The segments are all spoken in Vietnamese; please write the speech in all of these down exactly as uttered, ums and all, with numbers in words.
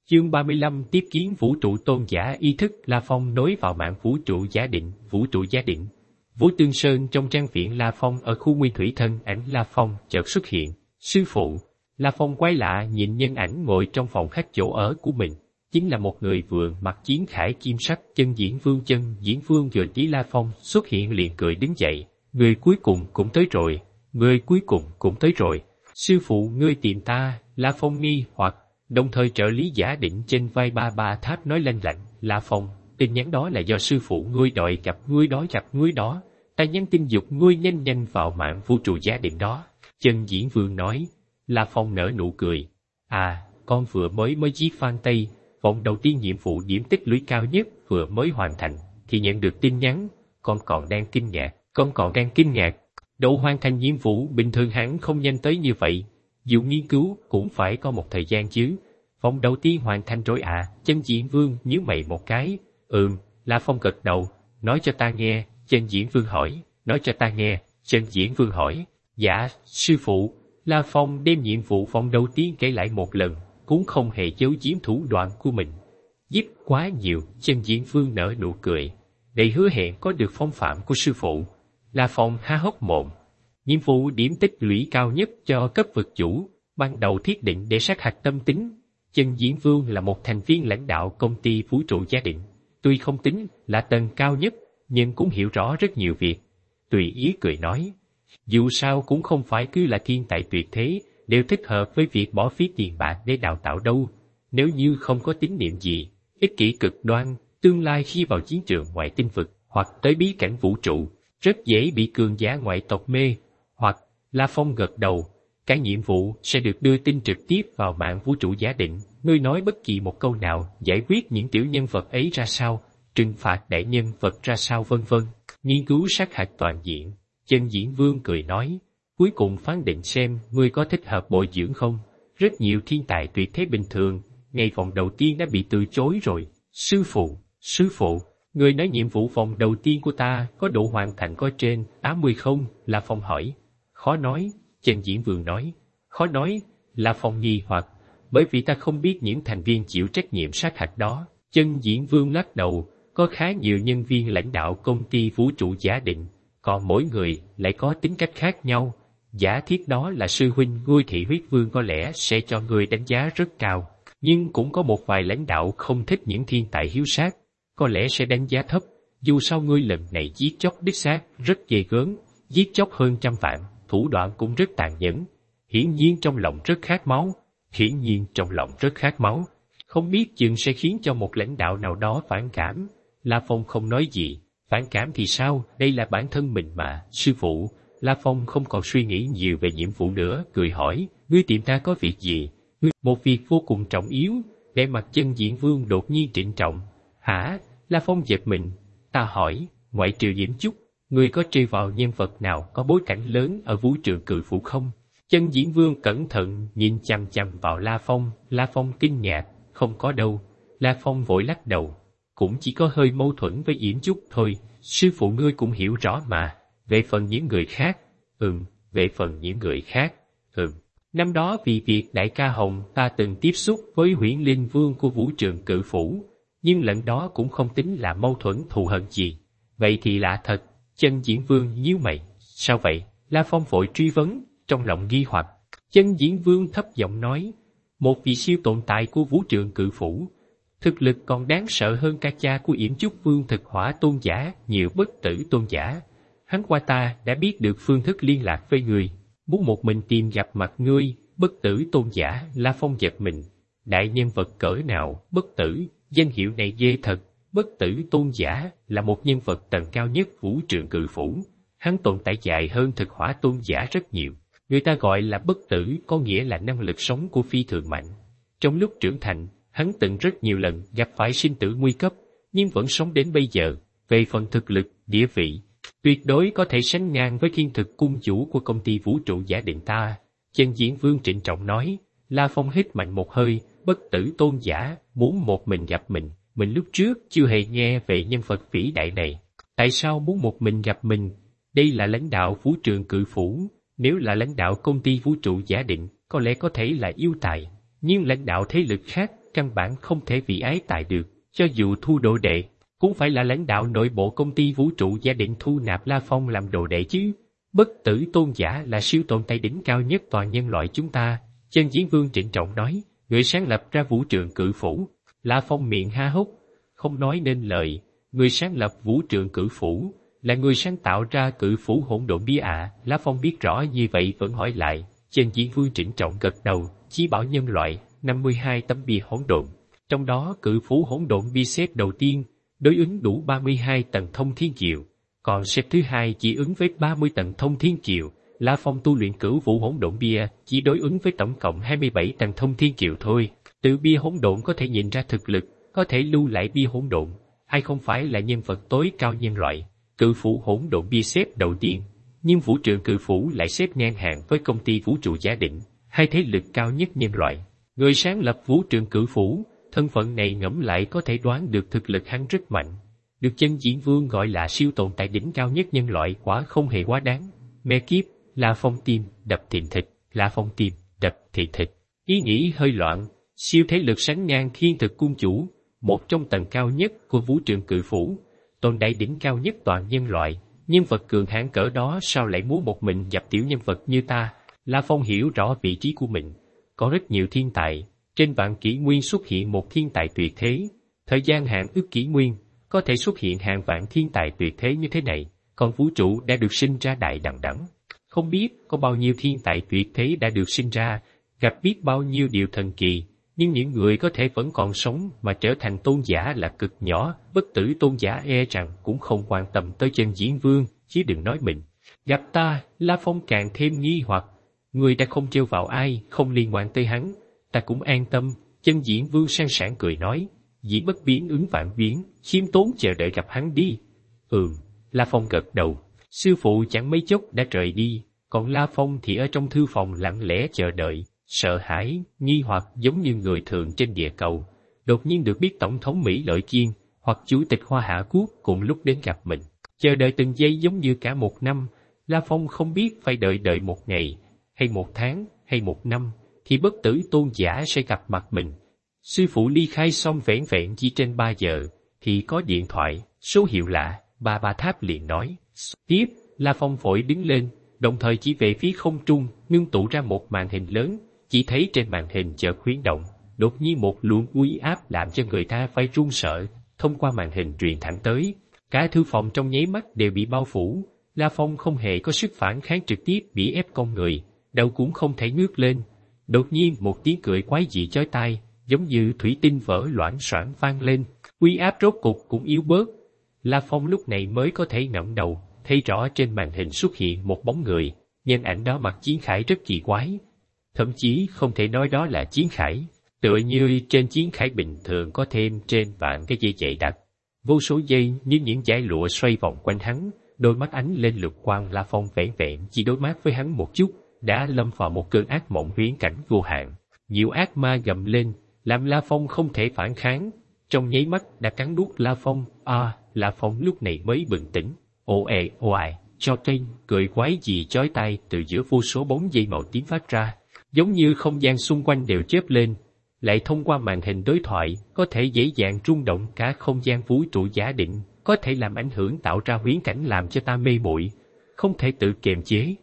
Chương ba mươi lăm tiếp kiến vũ trụ tôn giả ý thức La Phong nối vào mạng vũ trụ giả định, vũ trụ giả định. Vũ Tương Sơn trong trang viện La Phong ở khu nguyên thủy thân ảnh La Phong chợt xuất hiện. Sư phụ, La Phong quái lạ nhìn nhân ảnh ngồi trong phòng khách chỗ ở của mình. Chính là một người vừa mặc chiến khải kim sắc chân diễn vương chân diễn vương vừa tí La Phong xuất hiện liền cười đứng dậy. Người cuối cùng cũng tới rồi, người cuối cùng cũng tới rồi. Sư phụ ngươi tìm ta, La Phong nghi hoặc. Đồng thời trợ lý giả định trên vai ba ba tháp nói lanh lạnh, La Phong, tin nhắn đó là do sư phụ ngươi đòi gặp ngươi đó gặp ngươi đó, ta nhắn tin dục ngươi nhanh nhanh vào mạng vũ trụ giả định đó. Chân diễn vương nói, La Phong nở nụ cười, à, con vừa mới mới giết Phan Tây, vòng đầu tiên nhiệm vụ điểm tích lũy cao nhất vừa mới hoàn thành, thì nhận được tin nhắn, con còn đang kinh ngạc, con còn đang kinh ngạc, độ hoàn thành nhiệm vụ bình thường hẳn không nhanh tới như vậy. Dù nghiên cứu cũng phải có một thời gian chứ. Vòng đầu tiên hoàn thành rồi à, chân diễn vương nhíu mày một cái. Ừm, La Phong gật đầu, nói cho ta nghe, chân diễn vương hỏi, nói cho ta nghe, chân diễn vương hỏi. Dạ, sư phụ, La Phong đem nhiệm vụ vòng đầu tiên kể lại một lần, cũng không hề giấu giếm thủ đoạn của mình. Giết quá nhiều, chân diễn vương nở nụ cười, đầy hứa hẹn có được phong phạm của sư phụ. La Phong há hốc mồm. Nhiệm vụ điểm tích lũy cao nhất cho cấp vực chủ, ban đầu thiết định để sát hạch tâm tính. Chân diễn vương là một thành viên lãnh đạo công ty vũ trụ giả định. Tuy không tính là tầng cao nhất, nhưng cũng hiểu rõ rất nhiều việc. Tùy ý cười nói, dù sao cũng không phải cứ là thiên tài tuyệt thế, đều thích hợp với việc bỏ phí tiền bạc để đào tạo đâu. Nếu như không có tín niệm gì, ích kỷ cực đoan, tương lai khi vào chiến trường ngoại tinh vực hoặc tới bí cảnh vũ trụ, rất dễ bị cường giả ngoại tộc mê. Hoặc, La Phong gật đầu, cái nhiệm vụ sẽ được đưa tin trực tiếp vào mạng vũ trụ giả định, ngươi nói bất kỳ một câu nào, giải quyết những tiểu nhân vật ấy ra sao, trừng phạt đại nhân vật ra sao vân vân, nghiên cứu sát hạch toàn diện. Chân diễn vương cười nói, cuối cùng phán định xem ngươi có thích hợp bồi dưỡng không. Rất nhiều thiên tài tuyệt thế bình thường, ngày vòng đầu tiên đã bị từ chối rồi. Sư phụ, sư phụ, ngươi nói nhiệm vụ vòng đầu tiên của ta có độ hoàn thành có trên tám mươi không? La Phong hỏi. Khó nói, chân diễn vương nói. Khó nói, La Phong nghi hoặc, bởi vì ta không biết những thành viên chịu trách nhiệm sát hạch đó. Chân diễn vương lắc đầu, có khá nhiều nhân viên lãnh đạo công ty vũ trụ giả định, còn mỗi người lại có tính cách khác nhau. Giả thiết đó là sư huynh ngươi Thị Huyết Vương có lẽ sẽ cho người đánh giá rất cao, nhưng cũng có một vài lãnh đạo không thích những thiên tài hiếu sát, có lẽ sẽ đánh giá thấp. Dù sao ngươi lần này giết chóc đích xác rất ghê gớm, giết chóc hơn trăm vạn, thủ đoạn cũng rất tàn nhẫn. Hiển nhiên trong lòng rất khát máu, hiển nhiên trong lòng rất khát máu, không biết chừng sẽ khiến cho một lãnh đạo nào đó phản cảm. La Phong không nói gì, phản cảm thì sao, đây là bản thân mình mà, sư phụ. La Phong không còn suy nghĩ nhiều về nhiệm vụ nữa, cười hỏi, ngươi tìm ta có việc gì? Ngươi... Một việc vô cùng trọng yếu. Để mặt chân diễn vương đột nhiên trịnh trọng. Hả? La Phong giật mình. Ta hỏi, ngoại trừ Diễm Chúc, ngươi có trêu vào nhân vật nào có bối cảnh lớn ở vũ trường cự phủ không? Chân diễn vương cẩn thận nhìn chằm chằm vào La Phong. La Phong kinh ngạc, không có đâu. La Phong vội lắc đầu, cũng chỉ có hơi mâu thuẫn với Diễm Chúc thôi. Sư phụ ngươi cũng hiểu rõ mà. Về phần những người khác, ừm, về phần những người khác, ừm. Năm đó vì việc đại ca Hồng ta từng tiếp xúc với Huyễn Linh Vương của vũ trường cự phủ, nhưng lần đó cũng không tính là mâu thuẫn thù hận gì. Vậy thì lạ thật. Chân diễn vương nhíu mày. Sao vậy? La Phong vội truy vấn, trong lòng nghi hoặc. Chân diễn vương thấp giọng nói, một vị siêu tồn tại của vũ trường cự phủ, thực lực còn đáng sợ hơn cả cha của Yểm Chúc Vương Thực Hỏa tôn giả, nhiều bất tử tôn giả. Hắn qua ta đã biết được phương thức liên lạc với người, muốn một mình tìm gặp mặt ngươi. Bất tử tôn giả. La Phong giật mình. Đại nhân vật cỡ nào? Bất tử, danh hiệu này ghê thật. Bất tử tôn giả là một nhân vật tầng cao nhất vũ trường cự phủ. Hắn tồn tại dài hơn Thực Hỏa tôn giả rất nhiều. Người ta gọi là bất tử có nghĩa là năng lực sống của phi thường mạnh. Trong lúc trưởng thành, hắn từng rất nhiều lần gặp phải sinh tử nguy cấp, nhưng vẫn sống đến bây giờ. Về phần thực lực, địa vị, tuyệt đối có thể sánh ngang với Thiên Thực cung chủ của công ty vũ trụ giả định ta. Chân diễn vương trịnh trọng nói. La Phong hít mạnh một hơi. Bất tử tôn giả muốn một mình gặp mình. Mình lúc trước chưa hề nghe về nhân vật vĩ đại này. Tại sao muốn một mình gặp mình? Đây là lãnh đạo vũ trường cự phủ. Nếu là lãnh đạo công ty vũ trụ giả định, có lẽ có thể là yêu tài. Nhưng lãnh đạo thế lực khác căn bản không thể vị ái tài được, cho dù thu đồ đệ, cũng phải là lãnh đạo nội bộ công ty vũ trụ gia định thu nạp La Phong làm đồ đệ chứ. Bất tử tôn giả là siêu tồn tại đỉnh cao nhất toàn nhân loại chúng ta, Chân Diễn Vương trịnh trọng nói, người sáng lập ra vũ trường cự phủ. La Phong miệng ha hốc, không nói nên lời, người sáng lập vũ trường cự phủ, là người sáng tạo ra cự phủ hỗn độn bia ạ. À. La Phong biết rõ như vậy vẫn hỏi lại, Chân Diễn Vương trịnh trọng gật đầu, chí bảo nhân loại, năm mươi hai tấm bia hỗn độn. Trong đó cự phủ hỗn độn bia xếp đầu tiên, đối ứng đủ ba mươi hai tầng thông thiên kiều, còn xếp thứ hai chỉ ứng với ba mươi tầng thông thiên kiều. La Phong tu luyện cửu vũ hỗn độn bia chỉ đối ứng với tổng cộng hai mươi bảy tầng thông thiên kiều thôi. Từ bia hỗn độn có thể nhìn ra thực lực, có thể lưu lại bia hỗn độn, ai không phải là nhân vật tối cao nhân loại. Cự phủ hỗn độn bia xếp đầu tiên, nhưng vũ trường cự phủ lại xếp ngang hàng với công ty vũ trụ giả định, hai thế lực cao nhất nhân loại. Người sáng lập vũ trường cự phủ, thân phận này ngẫm lại có thể đoán được thực lực hắn rất mạnh. Được Chân Diễn Vương gọi là siêu tồn tại đỉnh cao nhất nhân loại quả không hề quá đáng. Mẹ kiếp, La Phong tim đập thình thịch, La Phong tim đập thình thịch. Ý nghĩ hơi loạn, siêu thế lực sánh ngang Thiên Thực Cung Chủ, một trong tầng cao nhất của vũ trường cự phủ, tồn tại đỉnh cao nhất toàn nhân loại, nhân vật cường hãn cỡ đó sao lại muốn một mình dập tiểu nhân vật như ta? La Phong hiểu rõ vị trí của mình, có rất nhiều thiên tài, trên vạn kỷ nguyên xuất hiện một thiên tài tuyệt thế, thời gian hạn ước kỷ nguyên, có thể xuất hiện hàng vạn thiên tài tuyệt thế như thế này, còn vũ trụ đã được sinh ra đại đằng đẵng. Không biết có bao nhiêu thiên tài tuyệt thế đã được sinh ra, gặp biết bao nhiêu điều thần kỳ, nhưng những người có thể vẫn còn sống mà trở thành tôn giả là cực nhỏ. Bất tử tôn giả e rằng cũng không quan tâm tới Chân Diễn Vương, chứ đừng nói mình. Gặp ta, La Phong càng thêm nghi hoặc, người đã không trêu vào ai, không liên quan tới hắn, ta cũng an tâm. Chân Diễn Vương sang sảng cười nói, dĩ bất biến ứng vạn biến, khiêm tốn chờ đợi gặp hắn đi. Ừm, La Phong gật đầu. Sư phụ chẳng mấy chốc đã rời đi, còn La Phong thì ở trong thư phòng lặng lẽ chờ đợi, sợ hãi, nghi hoặc giống như người thường trên địa cầu. Đột nhiên được biết Tổng thống Mỹ Lợi Kiên hoặc Chủ tịch Hoa Hạ Quốc cùng lúc đến gặp mình. Chờ đợi từng giây giống như cả một năm, La Phong không biết phải đợi đợi một ngày, hay một tháng, hay một năm, thì bất tử tôn giả sẽ gặp mặt mình. Sư phụ ly khai xong vẻn vẹn chỉ trên ba giờ, thì có điện thoại, số hiệu lạ, Ba Ba Tháp liền nói. Tiếp, La Phong vội đứng lên, đồng thời chỉ về phía không trung, ngưng tụ ra một màn hình lớn, chỉ thấy trên màn hình chợt huyễn động, đột nhiên một luồng uy áp làm cho người ta phải run sợ, thông qua màn hình truyền thẳng tới. Cả thư phòng trong nháy mắt đều bị bao phủ, La Phong không hề có sức phản kháng trực tiếp bị ép con người, đầu cũng không thể ngước lên. Đột nhiên một tiếng cười quái dị chói tai, giống như thủy tinh vỡ loảng xoảng vang lên, uy áp rốt cục cũng yếu bớt. La Phong lúc này mới có thể ngẩng đầu, thấy rõ trên màn hình xuất hiện một bóng người, nhân ảnh đó mặc chiến khải rất kỳ quái. Thậm chí không thể nói đó là chiến khải, tựa như trên chiến khải bình thường có thêm trên vạn cái dây dày đặc. Vô số dây như những dải lụa xoay vòng quanh hắn, đôi mắt ánh lên lục quang. La Phong vẻn vẹn chỉ đối mắt với hắn một chút, đã lâm vào một cơn ác mộng huyễn cảnh vô hạn. Nhiều ác ma gầm lên, làm La Phong không thể phản kháng, trong nháy mắt đã cắn nuốt La Phong. À, La Phong lúc này mới bừng tỉnh. Ồ ệ oài, cho tên, cười quái gì chói tai từ giữa vô số bóng dây màu tím phát ra, giống như không gian xung quanh đều chớp lên, lại thông qua màn hình đối thoại, có thể dễ dàng rung động cả không gian vũ trụ giả định, có thể làm ảnh hưởng tạo ra huyễn cảnh làm cho ta mê muội, không thể tự kiềm chế.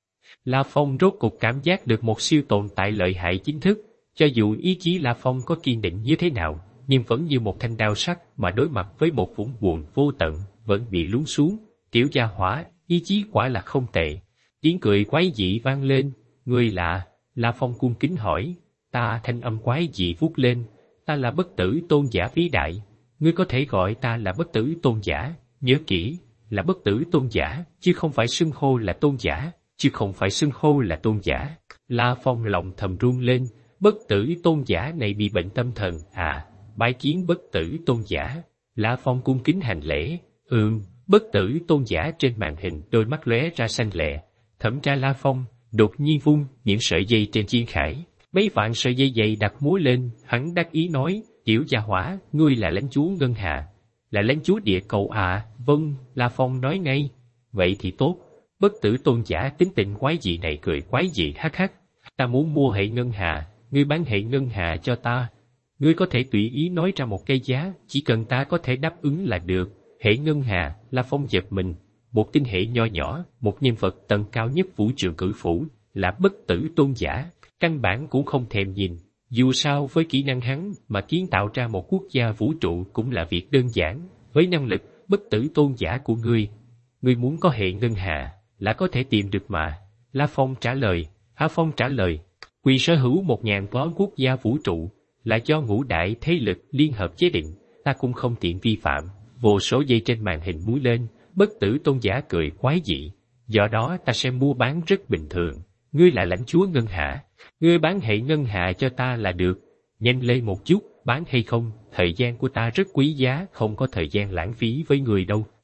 La Phong rốt cục cảm giác được một siêu tồn tại lợi hại chính thức, cho dù ý chí La Phong có kiên định như thế nào, nhưng vẫn như một thanh đao sắc mà đối mặt với một vũng buồn vô tận, vẫn bị lún xuống. Tiểu gia hỏa, ý chí quả là không tệ. Tiếng cười quái dị vang lên, ngươi lạ, La Phong cung kính hỏi. Ta, thanh âm quái dị vút lên, ta là bất tử tôn giả vĩ đại, ngươi có thể gọi ta là bất tử tôn giả, nhớ kỹ, là bất tử tôn giả, chứ không phải xưng hô là tôn giả, chứ không phải xưng hô là tôn giả. La Phong lòng thầm run lên, bất tử tôn giả này bị bệnh tâm thần à? Bái kiến bất tử tôn giả. La Phong cung kính hành lễ. Ừm. Bất tử tôn giả trên màn hình đôi mắt lóe ra xanh lẹ, thẩm tra La Phong, đột nhiên vung những sợi dây trên chiến khải, mấy vạn sợi dây dày đặt múa lên, hắn đắc ý nói, tiểu gia hỏa, ngươi là lãnh chúa ngân hà, là lãnh chúa địa cầu à? Vâng, La Phong nói ngay. Vậy thì tốt. Bất tử tôn giả tính tình quái dị này cười quái dị hắc hắc, ta muốn mua hệ ngân hà, ngươi bán hệ ngân hà cho ta. Ngươi có thể tùy ý nói ra một cái giá, chỉ cần ta có thể đáp ứng là được. Hệ ngân hà, La Phong giật mình. Một tinh hệ nho nhỏ, một nhân vật tầng cao nhất vũ trụ cử phủ, là bất tử tôn giả, căn bản cũng không thèm nhìn. Dù sao với kỹ năng hắn mà kiến tạo ra một quốc gia vũ trụ cũng là việc đơn giản. Với năng lực bất tử tôn giả của ngươi, ngươi muốn có hệ ngân hà là có thể tìm được mà. La Phong trả lời. Hà Phong trả lời, quyền sở hữu một ngàn toán quốc gia vũ trụ là do ngũ đại thế lực liên hợp chế định, ta cũng không tiện vi phạm. Vô số dây trên màn hình múa lên, bất tử tôn giả cười quái dị. Do đó ta sẽ mua bán rất bình thường. Ngươi là lãnh chúa ngân hà, ngươi bán hệ ngân hà cho ta là được. Nhanh lên một chút, bán hay không, thời gian của ta rất quý giá, không có thời gian lãng phí với người đâu.